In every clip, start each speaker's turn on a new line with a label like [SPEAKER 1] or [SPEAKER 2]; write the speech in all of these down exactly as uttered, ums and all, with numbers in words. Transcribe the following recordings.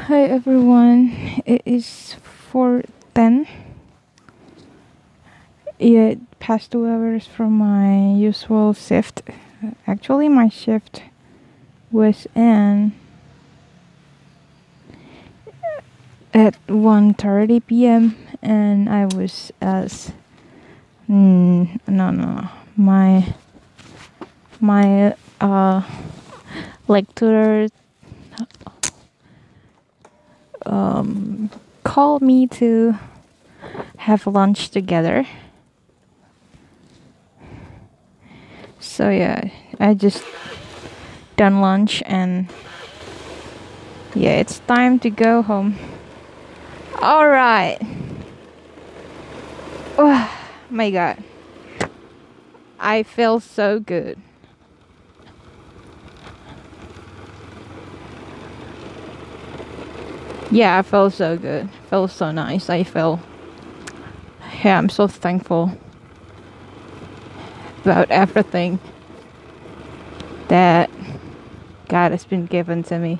[SPEAKER 1] Hi everyone. It is four ten. Yeah, past two hours from my usual shift. Actually, my shift was in at one thirty p m and I was as mm, no no my my uh lecturer um called me to have lunch together. So yeah, I just done lunch and yeah, it's time to go home. All right. Oh my god. I feel so good. Yeah, I feel so good. Feel so nice. I feel yeah, I'm so thankful about everything that God has been given to me.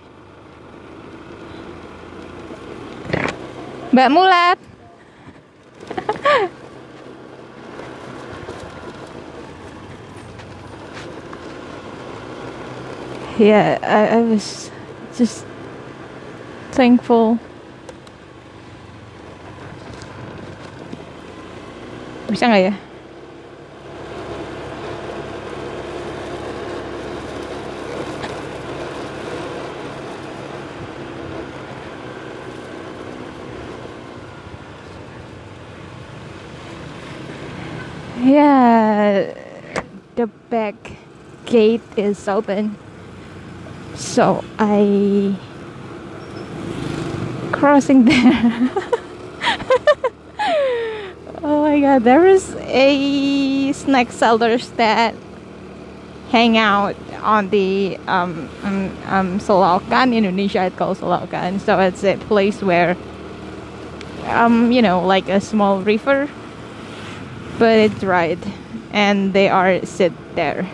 [SPEAKER 1] Mbak Mulat. Yeah, I, I was just thankful. Bisa nggak ya? Yeah, the back gate is open. So I crossing there. Oh my god, there is a snack sellers that hang out on the um um, um Selokan. In Indonesia it's called Selokan. So it's a place where um you know like a small river, but it's dried and they are sit there.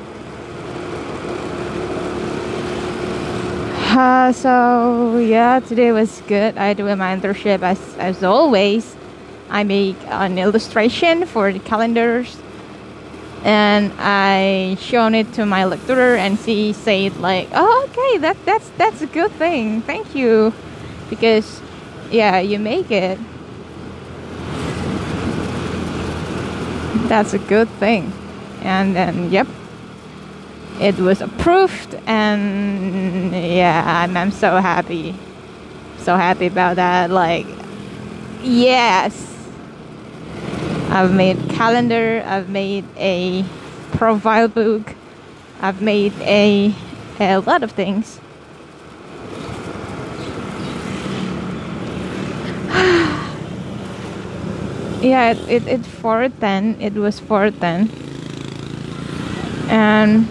[SPEAKER 1] Uh, so yeah, today was good. I do my internship as as always. I make an illustration for the calendars, and I shown it to my lecturer, and she said like, "Oh, okay, that that's that's a good thing. Thank you, because yeah, you make it. That's a good thing." And then yep, it was approved, and yeah, I'm I'm so happy, so happy about that. Like, yes. I've made calendar, I've made a profile book, I've made a, a lot of things. Yeah, it, it, it four ten, it was four ten. And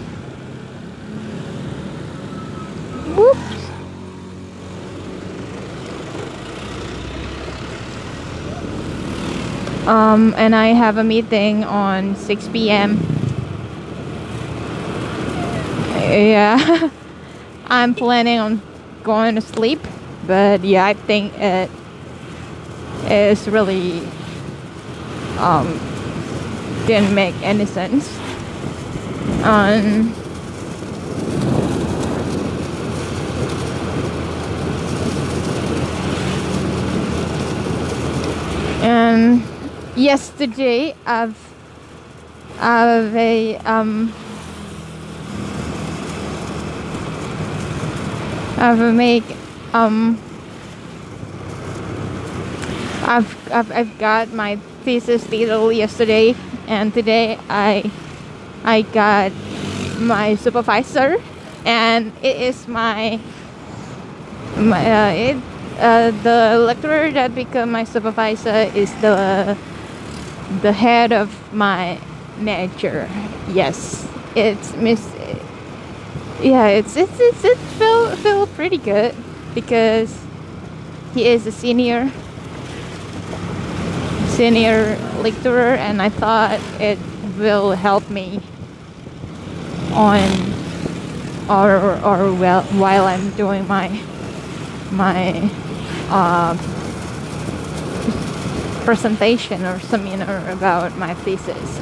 [SPEAKER 1] whoops. Um, and I have a meeting on six p m Yeah, I'm planning on going to sleep, but yeah, I think it is really um didn't make any sense. Um, and yesterday I've I've a um I've make um I've I've I've got my thesis title yesterday, and today I I got my supervisor, and it is my my uh, it uh, the lecturer that become my supervisor is the the head of my manager. Yes, it's Miss. Yeah, it's it's it's it feel feel pretty good because he is a senior senior lecturer, and I thought it will help me on or or well while I'm doing my my uh, presentation or seminar about my thesis.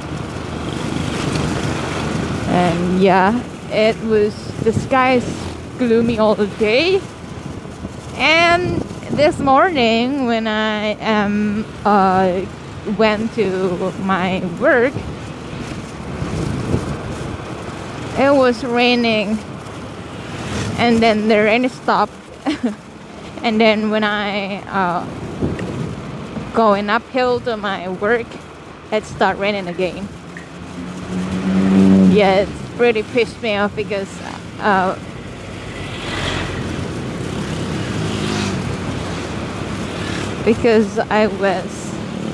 [SPEAKER 1] And yeah, it was, the skies gloomy all day. And this morning when I um uh went to my work, it was raining, and then the rain stopped. And then when I uh going uphill to my work, it started raining again. Yeah, it really pissed me off because uh because I was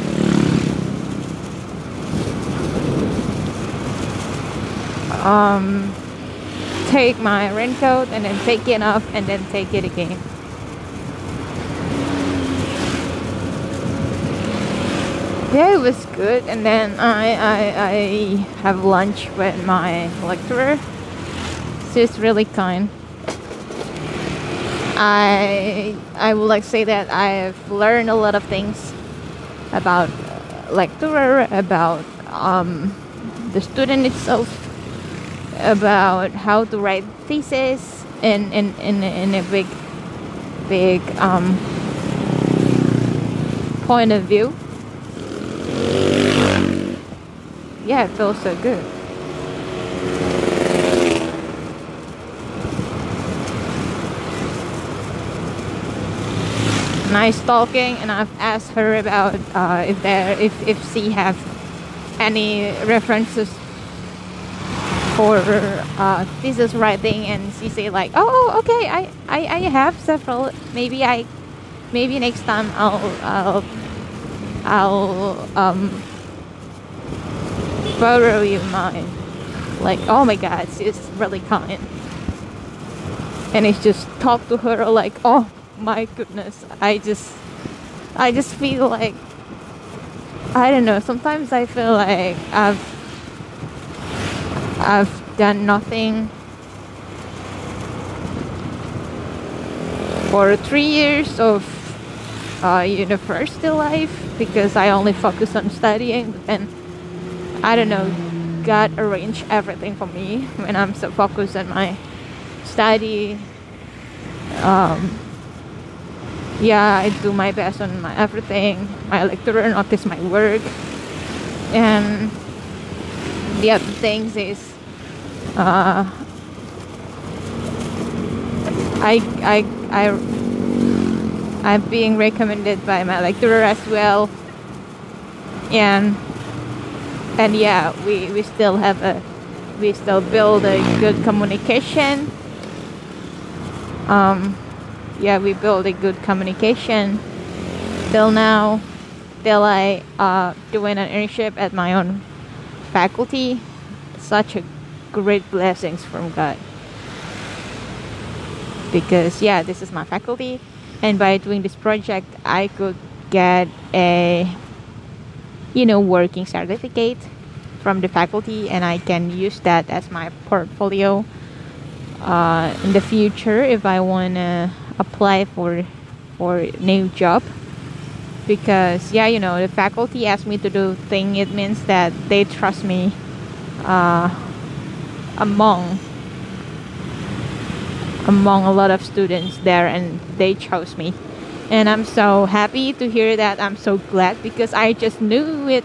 [SPEAKER 1] um take my raincoat and then take it off and then take it again. Yeah, it was good. And then I I, I have lunch with my lecturer. She's really kind. I I would like to say that I've learned a lot of things about uh, lecturer, about um, the student itself, about how to write thesis in in, in, in a big big um, point of view. Yeah, it feels so good. Nice talking, and I've asked her about uh, if there if if she have any references for uh, thesis writing, and she say like, oh, okay, I, I, I have several. Maybe I maybe next time I'll I'll I'll um borrow you mine. Like, oh my God, she's really kind. And it's just talk to her like, oh my goodness, I just I just feel like, I don't know, sometimes I feel like I've I've done nothing for three years of uh, university life because I only focus on studying. And I don't know, God arranged everything for me when I'm so focused on my study. Um, yeah, I do my best on my everything. My lecturer notice my work, and the other things is uh, I I I I'm being recommended by my lecturer as well, and and yeah, we we still have a we still build a good communication. Um, yeah, we build a good communication till now, till I uh doing an internship at my own faculty. Such a great blessings from God, because yeah, this is my faculty, and by doing this project I could get a you know working certificate from the faculty, and I can use that as my portfolio uh, in the future if I want to apply for for new job. Because yeah, you know, the faculty asked me to do thing, it means that they trust me uh, among among a lot of students there, and they chose me, and I'm so happy to hear that. I'm so glad, because I just knew it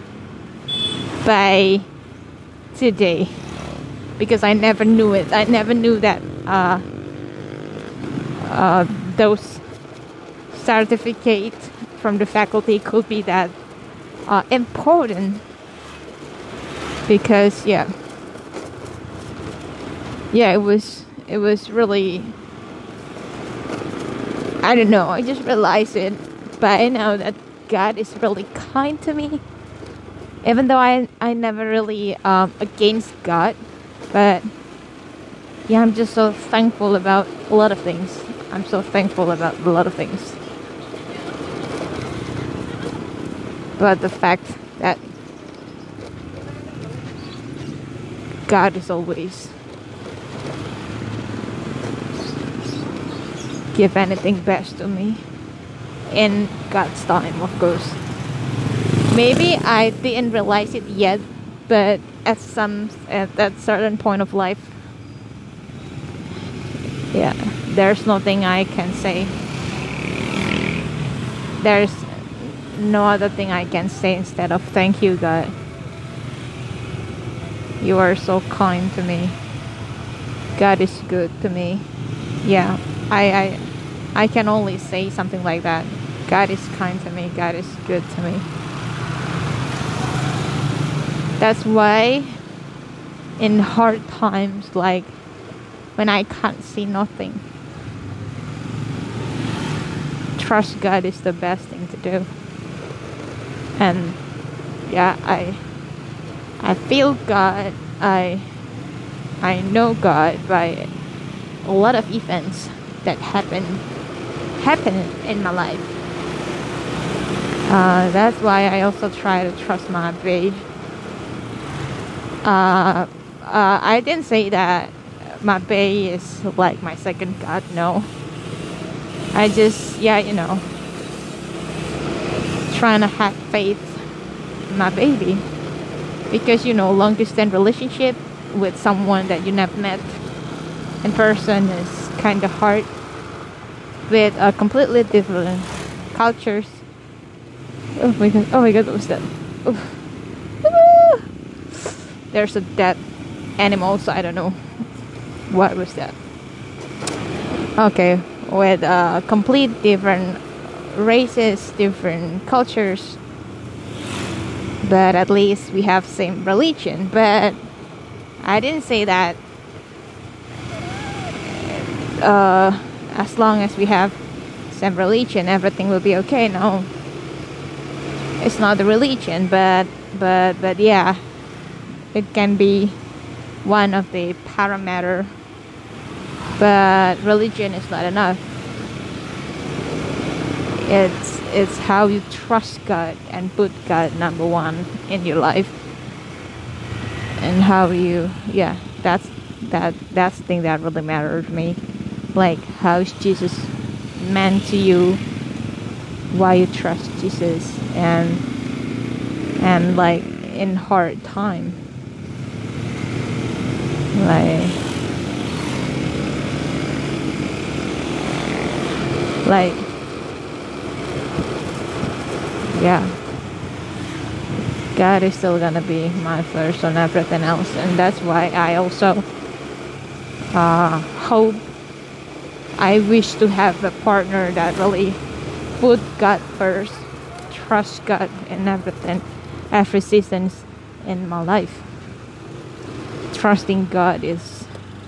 [SPEAKER 1] by today, because I never knew it I never knew that uh, uh, those certificates from the faculty could be that uh, important. Because yeah yeah it was it was really, I don't know, I just realized it by now that God is really kind to me, even though I I never really um, against God. But yeah, I'm just so thankful about a lot of things. I'm so thankful about a lot of things. But the fact that God is always give anything best to me in God's time, of course. Maybe I didn't realize it yet, but at some at that certain point of life, yeah, there's nothing I can say. There's no other thing I can say instead of thank you, God. You are so kind to me. God is good to me. Yeah, I I I can only say something like that. God is kind to me. God is good to me. That's why in hard times, like when I can't see nothing, trust God is the best thing to do. And yeah, I I feel God. I I know God by a lot of events that happen happen in my life. Uh, that's why I also try to trust my babe. Uh, uh, I didn't say that my bae is like my second God. No, I just yeah, you know, trying to have faith in my baby, because you know, long distance relationship with someone that you never met in person is kind of hard, with a completely different cultures. Oh my god! Oh my god! What was that? Oh. There's a dead animal, so I don't know what was that. Okay, with uh, complete different races, different cultures, but at least we have same religion. But I didn't say that uh, as long as we have same religion, everything will be okay. No, it's not the religion, but but but yeah. It can be one of the parameter, but religion is not enough. It's it's how you trust God and put God number one in your life, and how you yeah that's that that's the thing that really matters to me. Like, how is Jesus meant to you? Why you trust Jesus, and and like in hard time. Like, like, yeah, God is still gonna be my first on everything else, and that's why I also uh, hope, I wish to have a partner that really put God first, trust God in everything, every seasons in my life. Trusting God is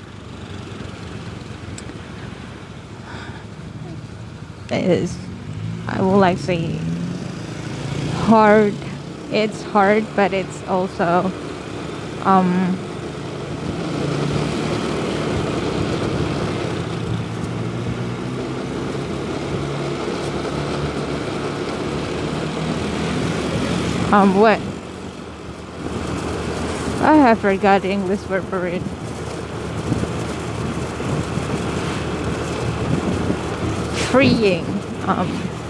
[SPEAKER 1] is I would like to say hard. It's hard, but it's also um um what I have forgot the English word for it. Freeing. Um,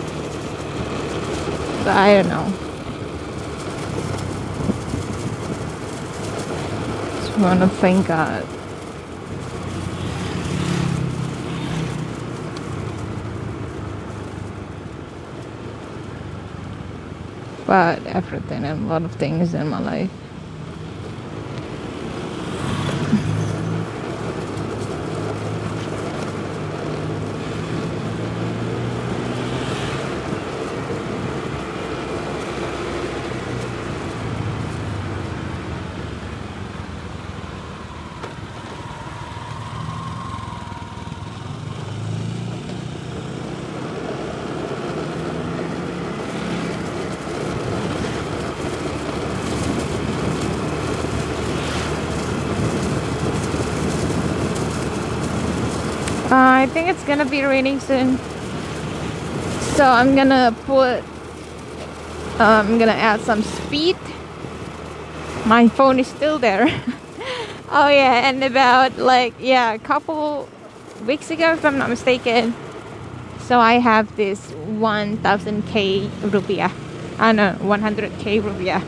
[SPEAKER 1] but I don't know. Just wanna thank God. But everything and a lot of things in my life. Uh, I think it's gonna be raining soon, so I'm gonna put uh, I'm gonna add some speed. My phone is still there. Oh yeah, and about like yeah a couple weeks ago, if I'm not mistaken, So I have this one thousand K rupiah. I know, one hundred K rupiah.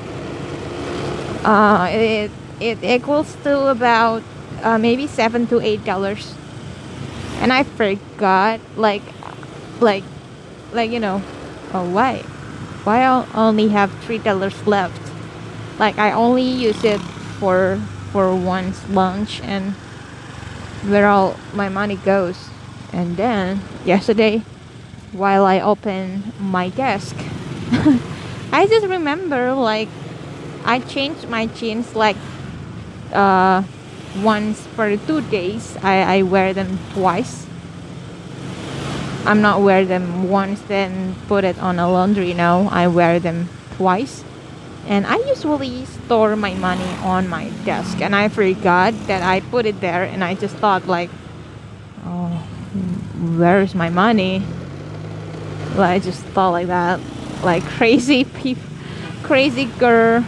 [SPEAKER 1] Uh, it, it equals to about uh, maybe seven to eight dollars. And I forgot, like, like, like, you know, oh, why? Why I only have three dollars left? Like, I only use it for, for one's lunch, and where all my money goes. And then yesterday, while I opened my desk, I just remember, like, I changed my jeans like uh, once per two days. I, I wear them twice. I'm not wear them once then put it on a laundry. No, I wear them twice. And I usually store my money on my desk, and I forgot that I put it there, and I just thought, like, oh, where's my money? Well, I just thought like that, like crazy people, crazy girl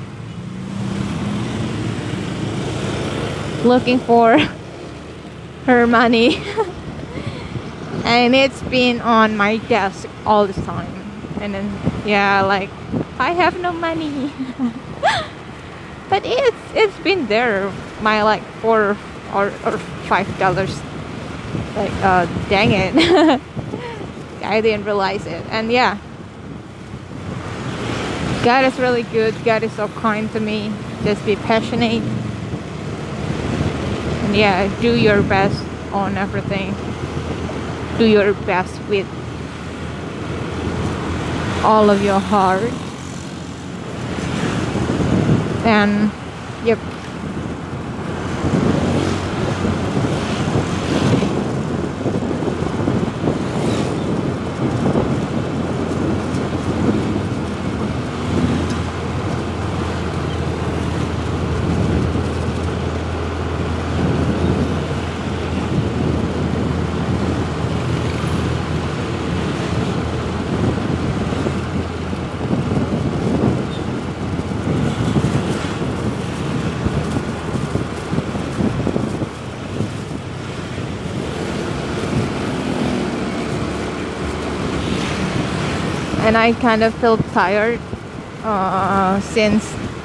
[SPEAKER 1] looking for her money. And it's been on my desk all the time. And then, yeah, like, I have no money. But it's it's been there, my like four or, or five dollars. Like, uh, dang it. I didn't realize it. And yeah, God is really good. God is so kind to me. Just be passionate. And yeah, do your best on everything. Do your best with all of your heart. And yep. And I kind of feel tired uh, since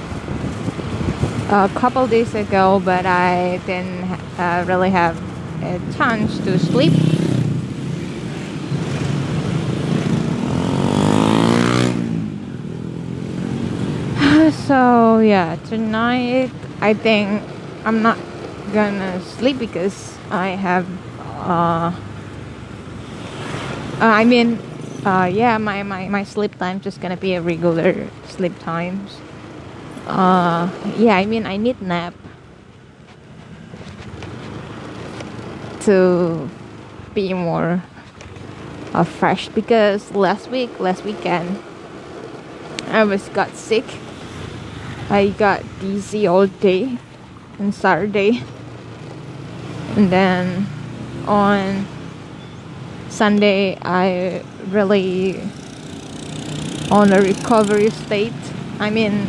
[SPEAKER 1] a couple days ago, but I didn't uh, really have a chance to sleep. So yeah, tonight I think I'm not gonna sleep because I have uh, uh I mean uh yeah my, my, my sleep time just gonna be a regular sleep times. Uh yeah, I mean I need nap to be more uh, fresh, because last week last weekend I was got sick. I got dizzy all day on Saturday, and then on Sunday I really on a recovery state. I mean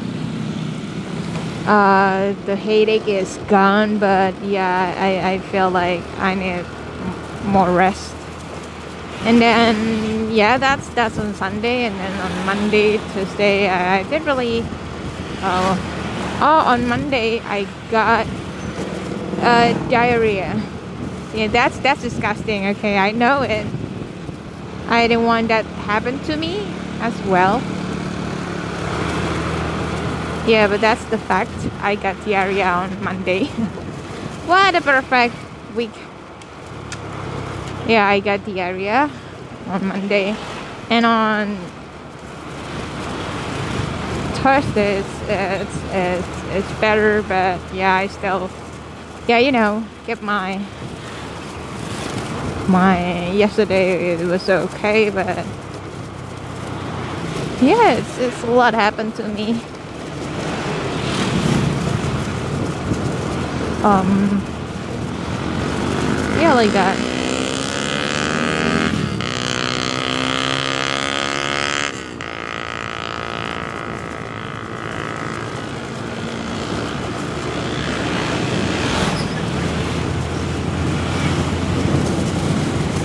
[SPEAKER 1] uh, the headache is gone, but yeah, I, I feel like I need more rest. And then yeah, that's that's on Sunday. And then on Monday, Tuesday, I, I didn't really uh, oh on Monday I got uh, diarrhea. Yeah, that's that's disgusting. Okay, I know it. I didn't want that happen to me as well. Yeah, but that's the fact. I got diarrhea on Monday. What a perfect week. Yeah, I got diarrhea on Monday, and on Thursday it's, it's, it's, it's better, but yeah, I still, yeah, you know, get my, my, yesterday it was okay, but yeah, it's, it's a lot happened to me. Um, yeah, like that.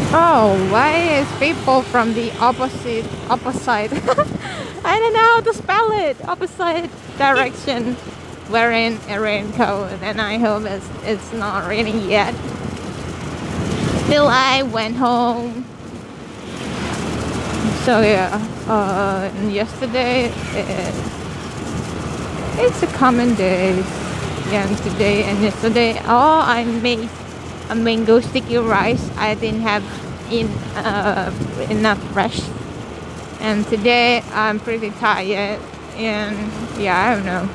[SPEAKER 1] Oh, why is people from the opposite opposite I don't know how to spell it. Opposite direction wearing a raincoat, and I hope it's it's not raining yet. Till I went home. So yeah, uh, yesterday it, it's a common day. Yeah, and today and yesterday, oh, I made a mango sticky rice. I didn't have in uh, enough rest, and today I'm pretty tired. And yeah, I don't know.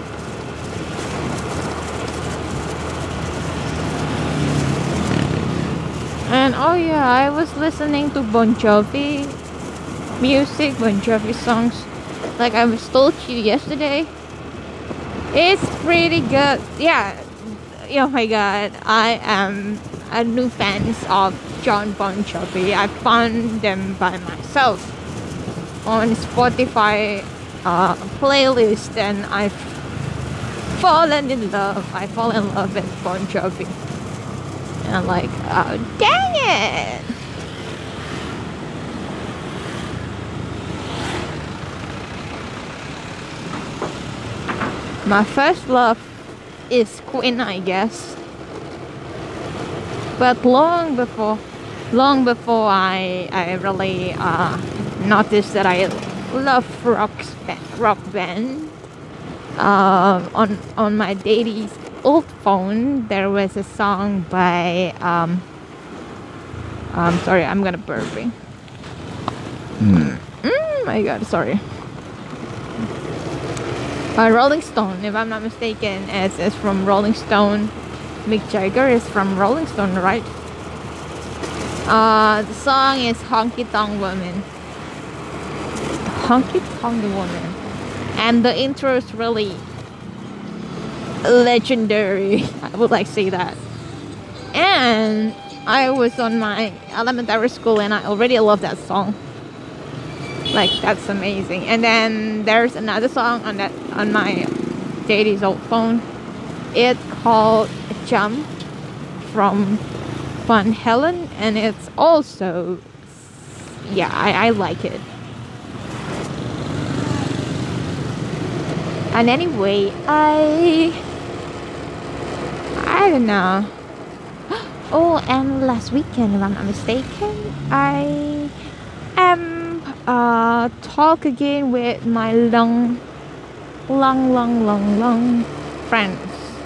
[SPEAKER 1] And oh yeah, I was listening to Bon Jovi music, Bon Jovi songs, like I was told you yesterday. It's pretty good. Yeah. Oh my god, I am a new fan of John Bon Jovi. I found them by myself on Spotify uh, playlist, and I've fallen in love. I fall in love with Bon Jovi. And I'm like, oh dang it! My first love is Queen, I guess. But long before, long before I, I really uh, noticed that I love rock rock band. Uh, on on my daddy's old phone, there was a song by um. I'm sorry, I'm gonna burping. Mm. Mm, my God, sorry. Uh, Rolling Stone, if I'm not mistaken, it's, it's from Rolling Stone. Mick Jagger is from Rolling Stone, right? Uh, the song is Honky Tonk Woman. Honky Tonk Woman. And the intro is really legendary. I would like to say that. And I was on my elementary school and I already love that song. Like, that's amazing. And then there's another song on that on my daddy's old phone. It's called Jump from Van Halen, and it's also, yeah, I, I like it. And anyway, I I don't know. Oh, and last weekend, if I'm not mistaken, I am uh talk again with my long long long long long friends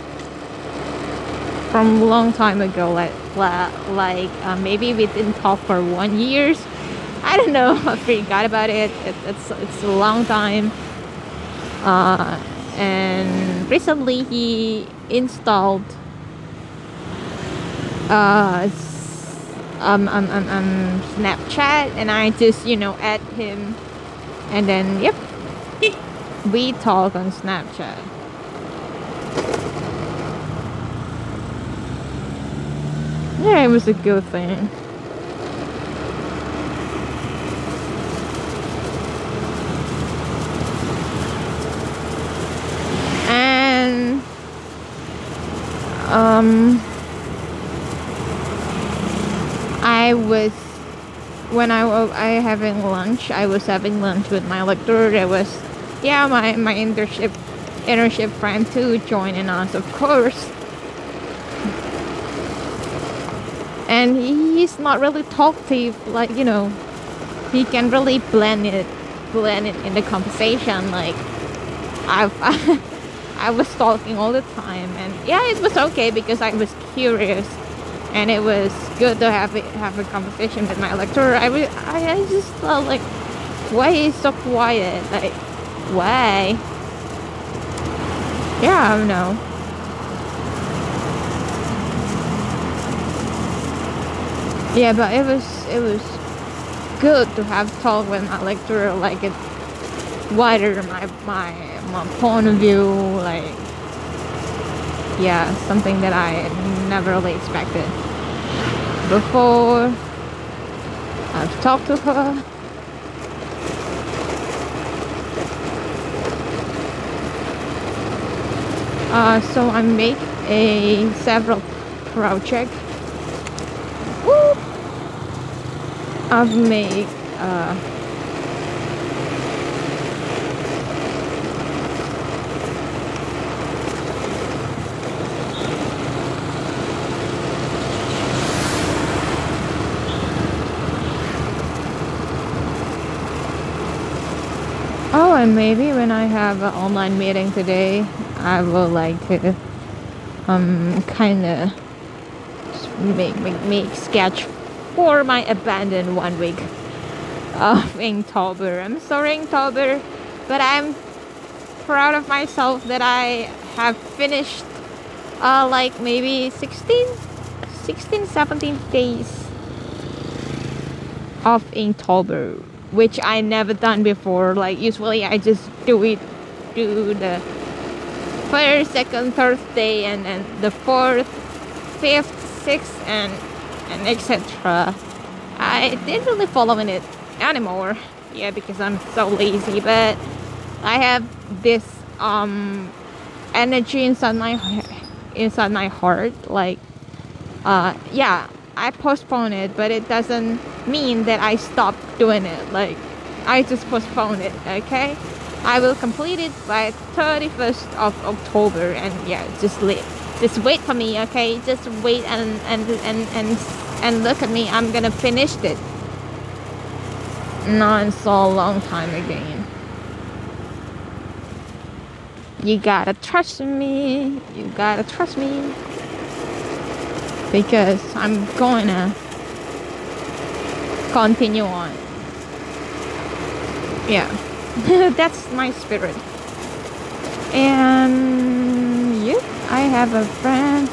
[SPEAKER 1] from a long time ago, like like uh, maybe we didn't talk for one years. I don't know. I forgot about it. it it's it's a long time. Uh and recently he installed uh Um, um, um, um, Snapchat, and I just, you know, add him, and then, yep, we talk on Snapchat. Yeah, it was a good thing. And, um... I was when I was I having lunch. I was having lunch with my lecturer. There was, yeah, my my internship internship friend too joining us, of course. And he's not really talkative, like, you know, he can really blend it blend it in the conversation. Like, I've I was talking all the time, and yeah, it was okay because I was curious. And it was good to have it, have a conversation with my lecturer. I, was, I, I just felt like, why is so quiet? Like, why? Yeah, I don't know. Yeah, but it was it was good to have talk with my lecturer. Like, it wider my my my point of view. Like, yeah, something that I never really expected before. I've talked to her. Uh, so I make a several project. Woo! I've made uh, oh, and maybe when I have an online meeting today, I will like to um kind of make, make make sketch for my abandoned one week of Inktober. I'm sorry, Inktober, but I'm proud of myself that I have finished uh like maybe sixteen, sixteen, seventeen days of Inktober, which I never done before. Like usually I just do it do the first, second, third day, and then the fourth, fifth, sixth, and and et cetera. I didn't really follow in it anymore, yeah, because I'm so lazy. But I have this um energy inside my inside my heart, like uh yeah, I postpone it, but it doesn't mean that I stop doing it. Like I just postpone it, okay? I will complete it by thirty-first of October, and yeah, just wait, just wait for me, okay? Just wait and and and and and look at me. I'm gonna finish it. Not in so long time again. You gotta trust me. You gotta trust me, because I'm gonna continue on. Yeah. That's my spirit. And yeah, I have a friend.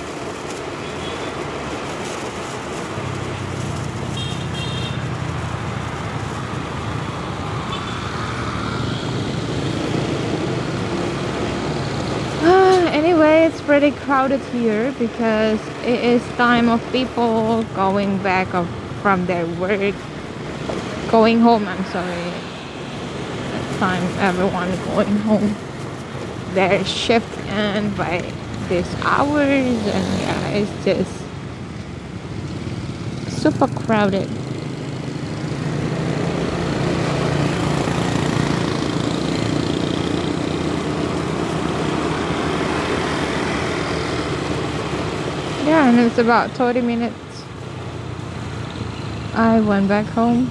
[SPEAKER 1] Anyway, it's pretty crowded here because it is time of people going back of, from their work, going home. I'm sorry. Time everyone going home, their shift end by these hours, and yeah, it's just super crowded. Yeah, and it's about thirty minutes I went back home.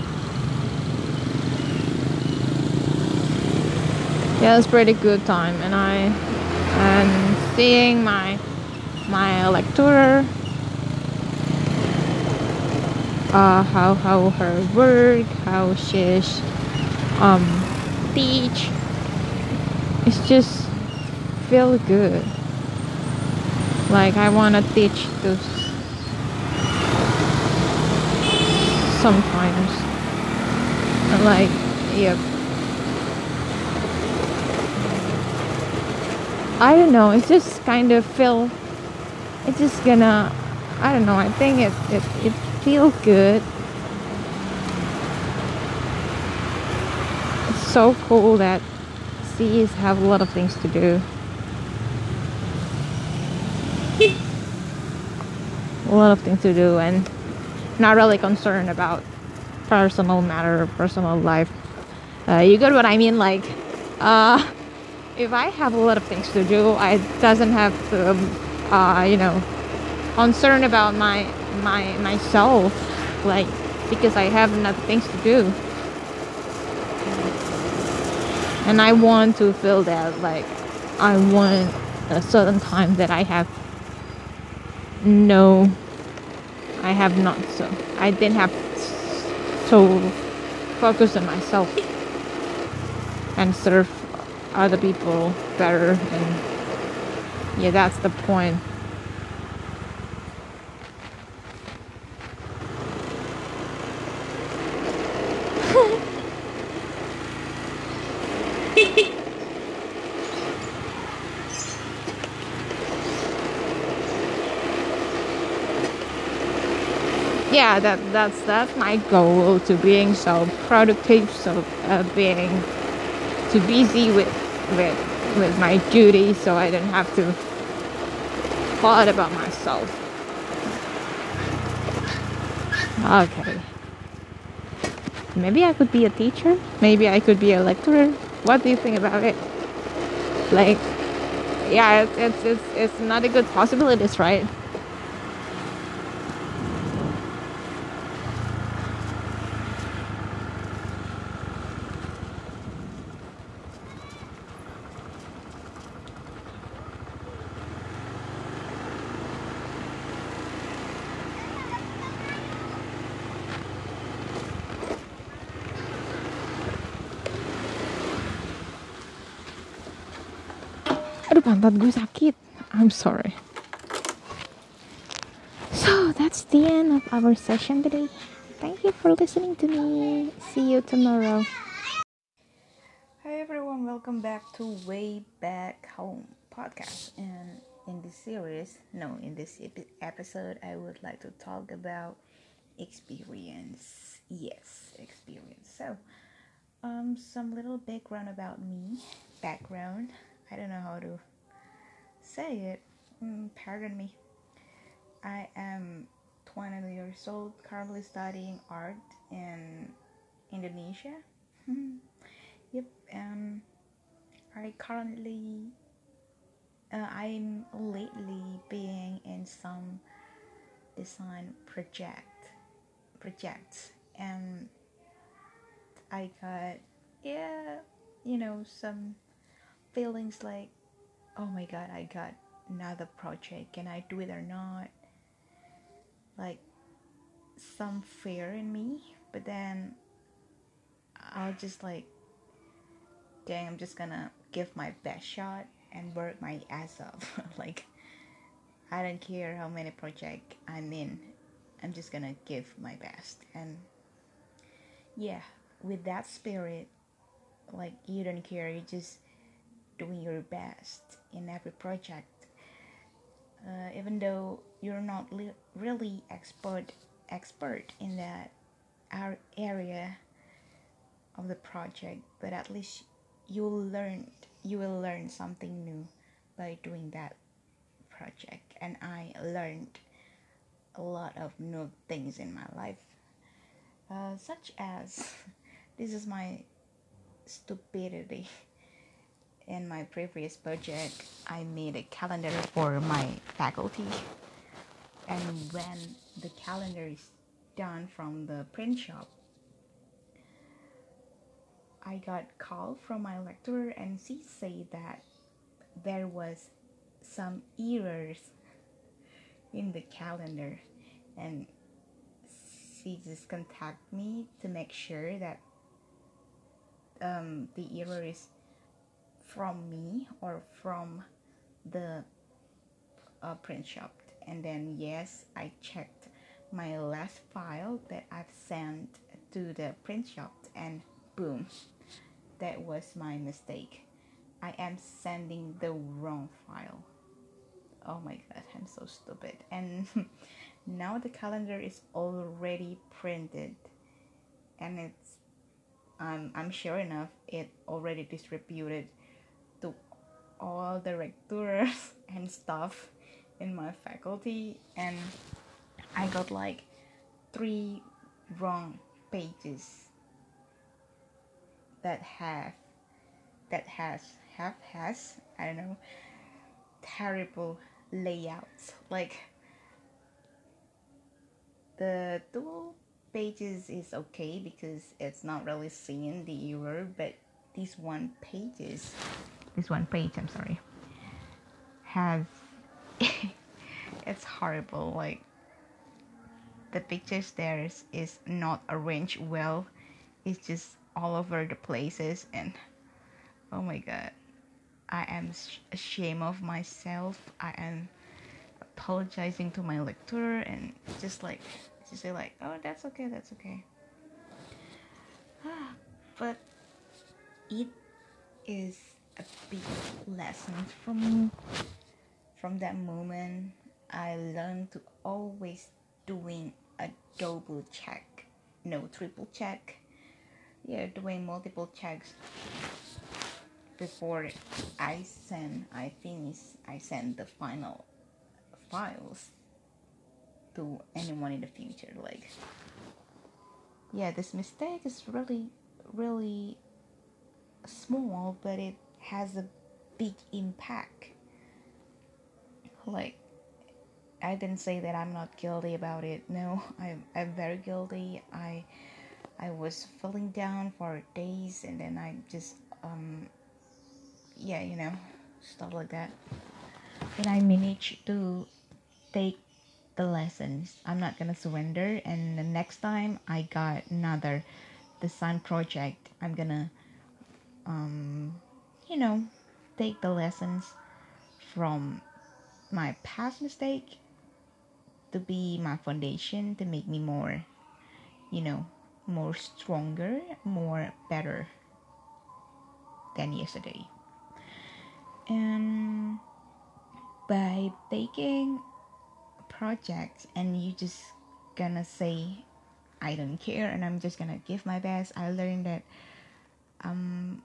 [SPEAKER 1] Yeah, it's pretty good time, and I and seeing my my lecturer, uh, how how her work, how she's um teach. It's just feel good. Like I wanna teach this sometimes. Like yeah. I don't know, it's just kind of feel, it's just gonna, I don't know, I think it, it, it feels good. It's so cool that C's have a lot of things to do. A lot of things to do, and not really concerned about personal matter, personal life. Uh, you get what I mean? Like, uh, if I have a lot of things to do, I doesn't have to, uh, you know, concern about my my myself, like, because I have enough things to do, and I want to feel that, like, I want a certain time that I have no, I have not, so I didn't have to focus on myself and serve other people better, and yeah, that's the point. Yeah, that that's that's my goal, to being so productive, so uh, being too busy with with with my duties, so I don't have to thought about myself. Okay, maybe I could be a teacher. Maybe I could be a lecturer. What do you think about it? Like, yeah, it's it's it's, it's not a good possibilities, right? Aduh, pantat gue sakit. I'm sorry. So that's the end of our session today. Thank you for listening to me. See you tomorrow. Hi everyone, welcome back to Way Back Home podcast. And in this series, no, in this epi- episode, I would like to talk about experience. Yes, experience. So, um, some little background about me. Background. I don't know how to say it. Mm, pardon me. I am twenty years old, currently studying art in Indonesia. Yep, and I currently, uh, I'm lately being in some design project projects, and I got, yeah, you know, some feelings like, oh my god, I got another project. Can I do it or not? Like some fear in me, but then I'll just like, dang, I'm just gonna give my best shot and work my ass off. Like, I don't care how many projects I'm in, I'm just gonna give my best. And yeah, with that spirit, like, you don't care, you're just doing your best in every project. Uh, even though you're not li- really expert expert in that area of the project, but at least you will learn you will learn something new by doing that project. And I learned a lot of new things in my life, uh, such as this is my stupidity. In my previous project, I made a calendar for my faculty, and when the calendar is done from the print shop, I got call from my lecturer, and she said that there was some errors in the calendar, and she just contacted me to make sure that um, the error is from me or from the uh, print shop. And then yes, I checked my last file that I've sent to the print shop, and boom, that was my mistake. I am sending the wrong file. Oh my god, I'm so stupid. And now the calendar is already printed, and it's um, I'm sure enough it already distributed to all the rectors and stuff in my faculty, and I got like three wrong pages that have that has have has I don't know, terrible layouts. Like, the two pages is okay because it's not really seeing the error, but this one pages this one page I'm sorry has it's horrible. Like, the pictures there is, is not arranged well. It's just all over the places, and oh my god, I am ashamed of myself. I am apologizing to my lecturer, and just like she say like, oh, that's okay, that's okay. But it is a big lesson for me. From that moment, I learned to always doing a double check, no triple check. Yeah, doing multiple checks before I send, I finish, I send the final files to anyone in the future. Like,
[SPEAKER 2] yeah, this mistake is really, really small, but it has a big impact. Like, I didn't say that I'm not guilty about it. No, I'm, I'm very guilty. I I was feeling down for days, and then I just um yeah, you know, stuff like that. But I managed to take the lessons. I'm not gonna surrender, and the next time I got another design project, I'm gonna um you know, take the lessons from my past mistake to be my foundation to make me more, you know, more stronger, more better than yesterday. And by taking projects and you just gonna say I don't care and I'm just gonna give my best, I learned that um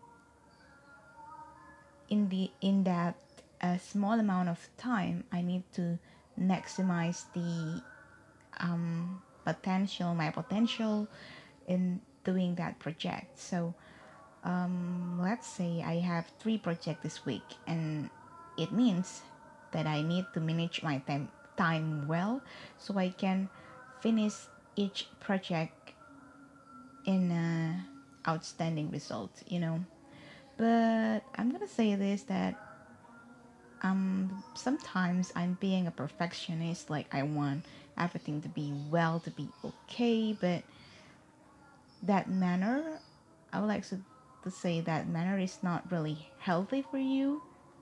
[SPEAKER 2] in the in that a small amount of time I need to maximize the um potential my potential in doing that project. So um let's say I have three projects this week, and it means that I need to manage my time time well so I can finish each project in a outstanding result, you know. But I'm gonna say this that um sometimes I'm being a perfectionist, like I want everything to be well, to be okay, but that manner, I would like to, to say that manner is not really healthy for you.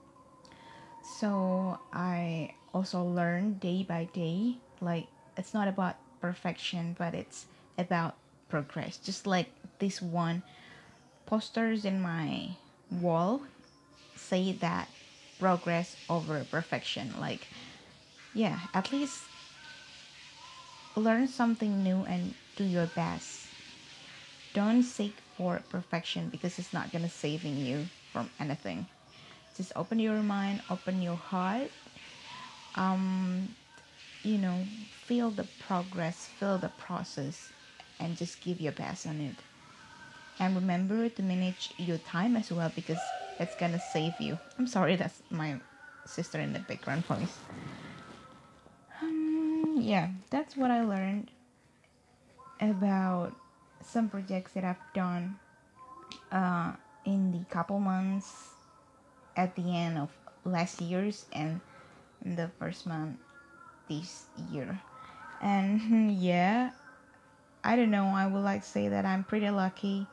[SPEAKER 2] So I also learn day by day, like it's not about perfection, but it's about progress. Just like this one posters in my wall say that progress over perfection. Like, yeah, at least learn something new and do your best. Don't seek for perfection because it's not gonna saving you from anything. Just open your mind, open your heart, um you know, feel the progress, feel the process, and just give your best on it. And remember to manage your time as well because it's gonna save you. I'm sorry, that's my sister in the background voice. Um, yeah, that's what I learned about some projects that I've done uh, in the couple months at the end of last year's and the first month this year. And yeah, I don't know, I would like to say that I'm pretty lucky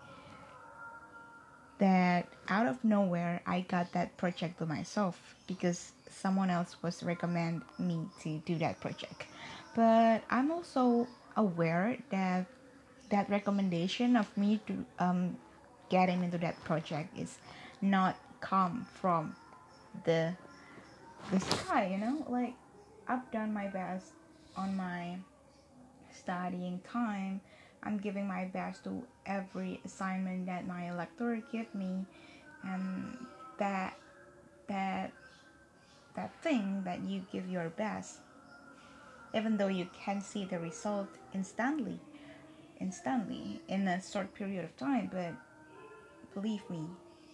[SPEAKER 2] that out of nowhere I got that project to myself because someone else was recommend me to do that project. But I'm also aware that that recommendation of me to um, getting into that project is not come from the the sky, you know, like I've done my best on my studying time. I'm giving my best to every assignment that my lecturer give me, and that that that thing that you give your best, even though you can see the result instantly, instantly in a short period of time, but believe me,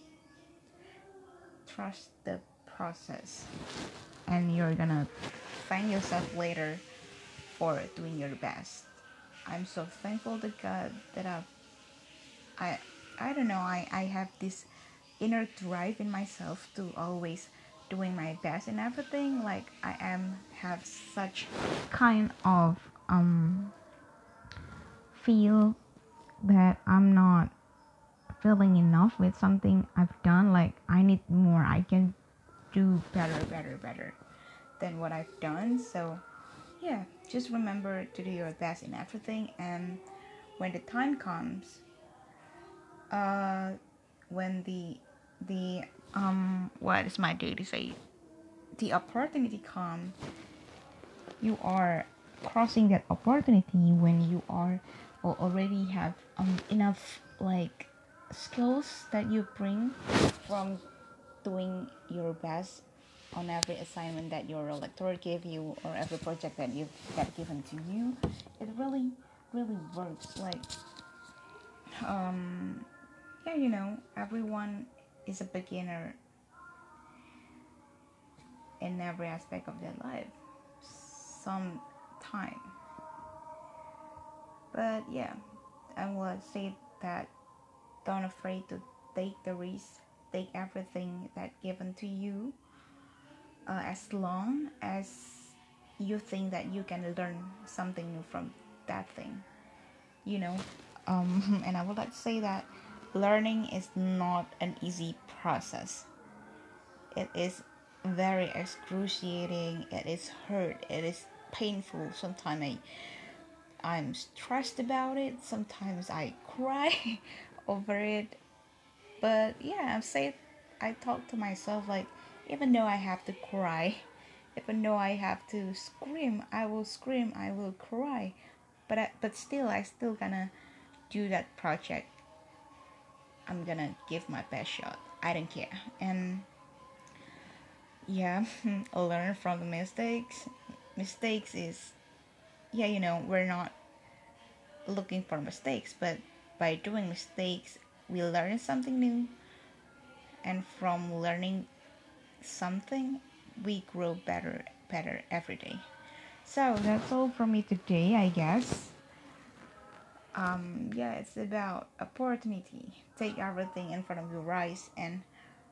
[SPEAKER 2] trust the process, and you're gonna find yourself later for doing your best. I'm so thankful to God that I've I I don't know, I, I have this inner drive in myself to always doing my best in everything. Like I am have such kind of um feel that I'm not feeling enough with something I've done. Like I need more. I can do better, better, better than what I've done. So yeah, just remember to do your best in everything, and when the time comes, uh when the the um what is my day to say the opportunity come, you are crossing that opportunity when you are or already have um enough like skills that you bring from doing your best on every assignment that your lecturer gave you or every project that you've got given to you. It really really works. Like um yeah, you know, everyone is a beginner in every aspect of their life sometime. But yeah, I will say that don't afraid to take the risk, take everything that given to you, uh, as long as you think that you can learn something new from that thing, you know. Um, and I would like to say that learning is not an easy process. It is very excruciating, it is hurt, it is painful. Sometimes I, I'm stressed about it, sometimes I cry over it. But yeah, I'm saying, I talk to myself like, even though I have to cry, even though I have to scream, I will scream, I will cry. But I, but still, I still gonna do that project. I'm gonna give my best shot. I don't care. And yeah, learn from the mistakes. Mistakes is, yeah, you know, we're not looking for mistakes, but by doing mistakes, we learn something new. And from learning something, we grow better better every day. So that's all from me today, I guess. Um yeah, it's about opportunity. Take everything in front of your eyes and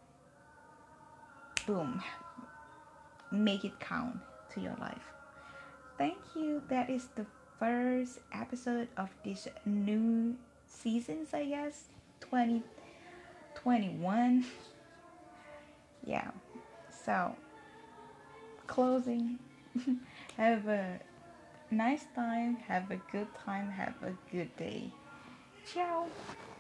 [SPEAKER 2] boom, make it count to your life. Thank you. That is the first episode of this new seasons, I guess. twenty twenty-one. Yeah. So closing. Have a nice time, have a good time, have a good day. Ciao.